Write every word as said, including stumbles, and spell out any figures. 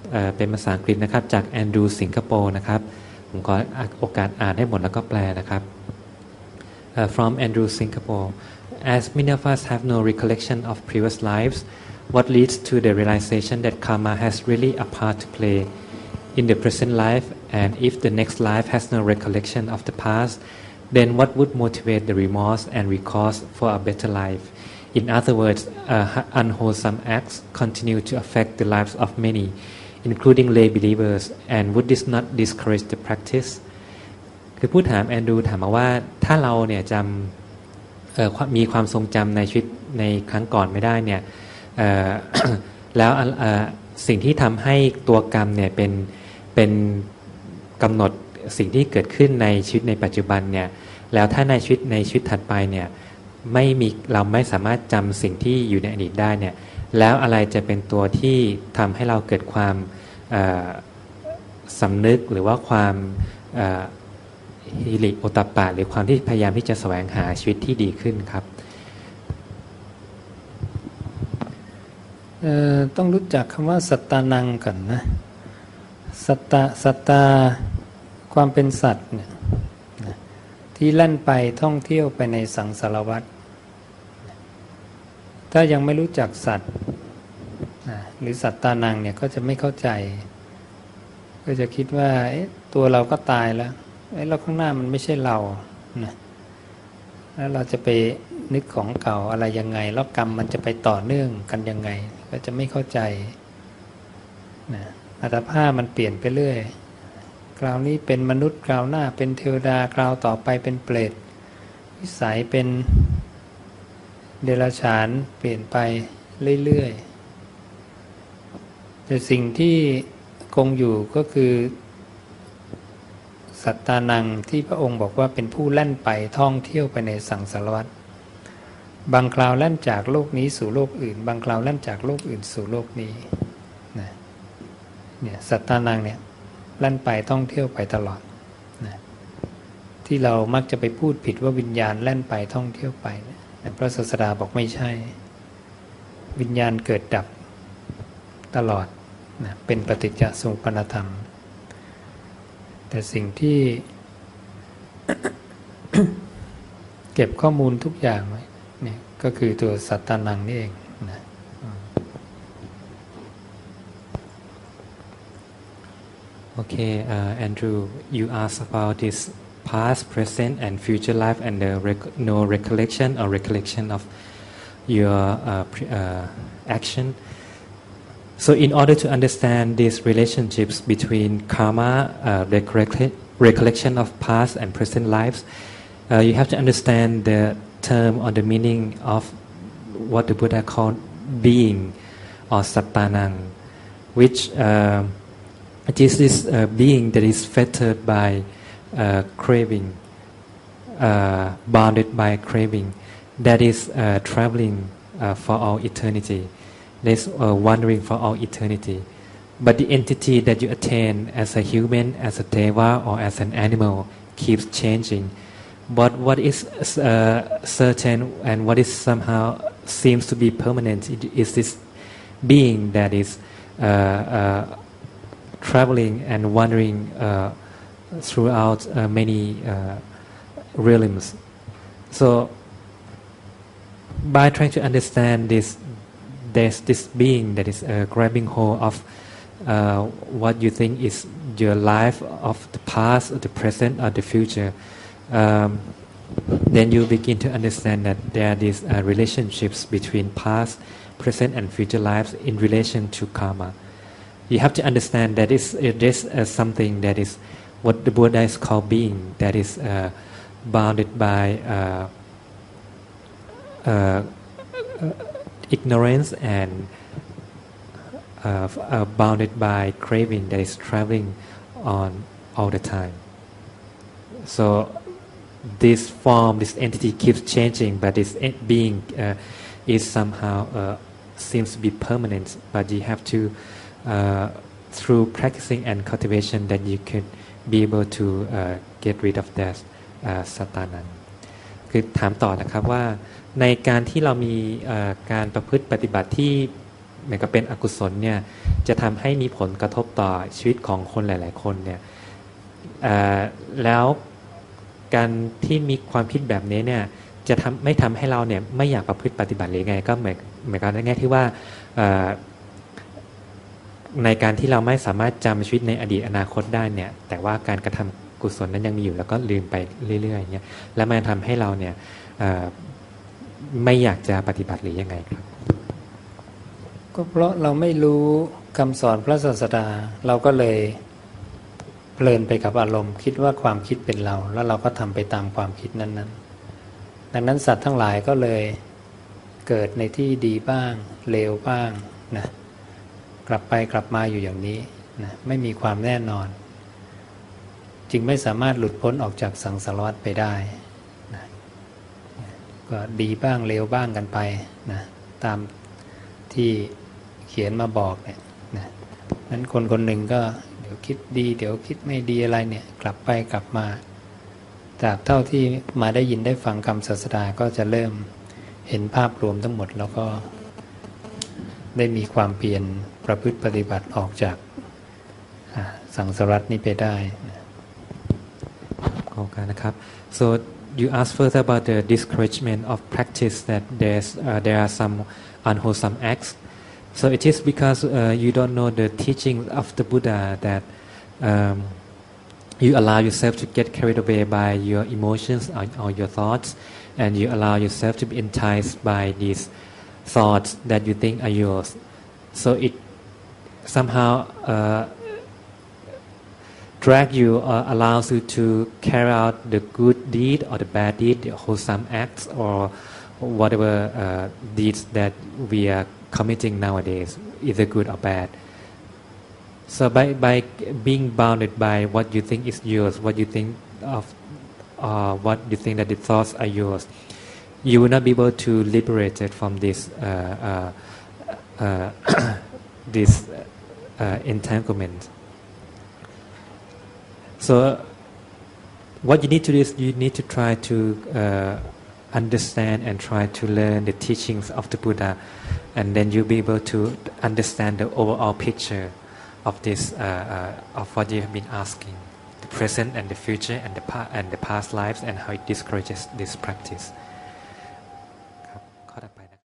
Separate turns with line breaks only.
เป็นภาษาอังกฤษนะครับจากแอนดรูว์สิงคโปร์นะครับผมขอโอกาสอ่านให้หมดแล้วก็แปลนะครับ uh, from Andrew Singapore as many of us have no recollection of previous lives what leads to the realization that karma has really a part to play in the present life and if the next life has no recollection of the past then what would motivate the remorse and recourse for a better life in other words uh, unwholesome acts continue to affect the lives of many including lay believers and would this not discourage the practice คือผู้ถามแอนดรูถามมาว่าถ้าเราเนี่ยจำมีความทรงจำในชีวิตในครั้งก่อนไม่ได้เนี่ยแล้วสิ่งที่ทำให้ตัวกรรมเนี่ยเป็นเป็นกำหนดสิ่งที่เกิดขึ้นในชีวิตในปัจจุบันเนี่ยแล้วถ้าในชีวิตในชีวิตถัดไปเนี่ยไม่มีเราไม่สามารถจำสิ่งที่อยู่ในอดีตได้เนี่ยแล้วอะไรจะเป็นตัวที่ทำให้เราเกิดความสำนึกหรือว่าความฮิริโอตัปปะหรือความที่พยายามที่จะแสวงหาชีวิตที่ดีขึ้นครับ
ต้องรู้จักคำว่าสัตตานังก่อนนะสัตตาสัตตาความเป็นสัตว์เนี่ยที่แล่นไปท่องเที่ยวไปในสังสารวัฏถ้ายังไม่รู้จักสัตว์หรือสัตตานังเนี่ยก็จะไม่เข้าใจก็จะคิดว่าตัวเราก็ตายแล้วแล้วข้างหน้ามันไม่ใช่เรานะแล้วเราจะไปนึกของเก่าอะไรยังไงแล้วกรรมมันจะไปต่อเนื่องกันยังไงก็จะไม่เข้าใจนะอัตภาพมันเปลี่ยนไปเรื่อยคราวนี้เป็นมนุษย์คราวหน้าเป็นเทวดาคราวต่อไปเป็นเปรตวิสัยเป็นเดรัจฉานเปลี่ยนไปเรื่อยๆแต่สิ่งที่คงอยู่ก็คือสัตตานังที่พระองค์บอกว่าเป็นผู้แล่นไปท่องเที่ยวไปในสังสารวัฏบางคราวแล่นจากโลกนี้สู่โลกอื่นบางคราวแล่นจากโลกอื่นสู่โลกนี้นะเนี่ยสัตตานังเนี่ยแล่นไปท่องเที่ยวไปตลอดนะที่เรามักจะไปพูดผิดว่าวิญญาณแล่นไปท่องเที่ยวไปนะพระศาสดาบอกไม่ใช่วิญญาณเกิดดับตลอดนะเป็นปฏิจจสมุปบาทธรรมแต่สิ่งที่ เก็บข้อมูลทุกอย่างไว้เนี่ยก็คือตัวสัตตานังนี่เองนะ
Okay, uh, Andrew, you asked about this past, present, and future life, and the rec- no recollection or recollection of your uh, pre- uh, action. So, in order to understand these relationships between karma, uh, recollect- recollection of past and present lives, uh, you have to understand the term or the meaning of what the Buddha called being or sattanang, which uh, it is this uh, being that is fettered by uh, craving, uh, bounded by craving, that is uh, traveling uh, for all eternity, that is uh, wandering for all eternity. But the entity that you attain as a human, as a deva, or as an animal keeps changing. But what is uh, certain and what is somehow seems to be permanent is this being that is uh, uh, traveling and wandering uh, throughout uh, many uh, realms. So, by trying to understand this, there's this being that is uh, grabbing hold of uh, what you think is your life of the past, or the present, or the future. Um, then you begin to understand that there are these uh, relationships between past, present, and future lives in relation to karma. You have to understand that it's, it is uh, something that is what the Buddha is called being, that is uh, bounded by uh, uh, uh, ignorance and uh, uh, bounded by craving, that is traveling on all the time. So this form, this entity keeps changing, but this being uh, is somehow uh, seems to be permanent. But you have to, uh, through practicing and cultivation, that you could be able to uh, get rid of that uh, satana. คือถามต่อนะครับว่าในการที่เรามีการประพฤติปฏิบัติที่เหมือนกับเป็นอกุศลเนี่ยจะทำให้มีผลกระทบต่อชีวิตของคนหลายๆคนเนี่ยแล้วการที่มีความคิดแบบนี้เนี่ยจะทำไม่ทำให้เราเนี่ยไม่อยากประพฤติปฏิบัติหรือไงก็เหมือนเหมือนกันในแง่ที่ว่าในการที่เราไม่สามารถจำชีวิตในอดีตอนาคตได้เนี่ยแต่ว่าการกระทำกุศลนั้นยังมีอยู่แล้วก็ลืมไปเรื่อยๆเนี่ยแล้วมันทำให้เราเนี่ยไม่อยากจะปฏิบัติหรือยังไงครับ
ก็เพราะเราไม่รู้คำสอนพระศาสดาเราก็เลยเพลินไปกับอารมณ์คิดว่าความคิดเป็นเราแล้วเราก็ทำไปตามความคิดนั้นๆดังนั้นสัตว์ทั้งหลายก็เลยเกิดในที่ดีบ้างเลวบ้างนะกลับไปกลับมาอยู่อย่างนี้นะไม่มีความแน่นอนจึงไม่สามารถหลุดพ้นออกจากสังสารวัฏไปได้นะก็ดีบ้างเลวบ้างกันไปนะตามที่เขียนมาบอกเนี่ยนะนั้นคนคนหนึ่งก็เดี๋ยวคิดดีเดี๋ยวคิดไม่ดีอะไรเนี่ยกลับไปกลับมาจากเท่าที่มาได้ยินได้ฟังคำศาสดาก็จะเริ่มเห็นภาพรวมทั้งหมดแล้วก็ได้มีความเพียรประพฤติปฏิบัติออกจากสังสารวัฏนี้ไปได้
ขอบคุณนะครับ so you ask further about the discouragement of practice that there's uh, there are some unwholesome acts so it is because uh, you don't know the teaching of the Buddha that um, you allow yourself to get carried away by your emotions or, or your thoughts and you allow yourself to be enticed by these thoughts that you think are yours so it somehow uh, drag you or allows you to carry out the good deed or the bad deed, the wholesome acts or whatever uh, deeds that we are committing nowadays, either good or bad. So by by being bounded by what you think is yours, what you think of, uh, what you think that the thoughts are yours, you will not be able to liberate it from this uh, uh, uh, this uh, entanglement. So what you need to do is you need to try to uh, understand and try to learn the teachings of the Buddha, and then you'll be able to understand the overall picture of this uh, uh, of what you have been asking, the present and the future and the pa- and the past lives and how it discourages this practice.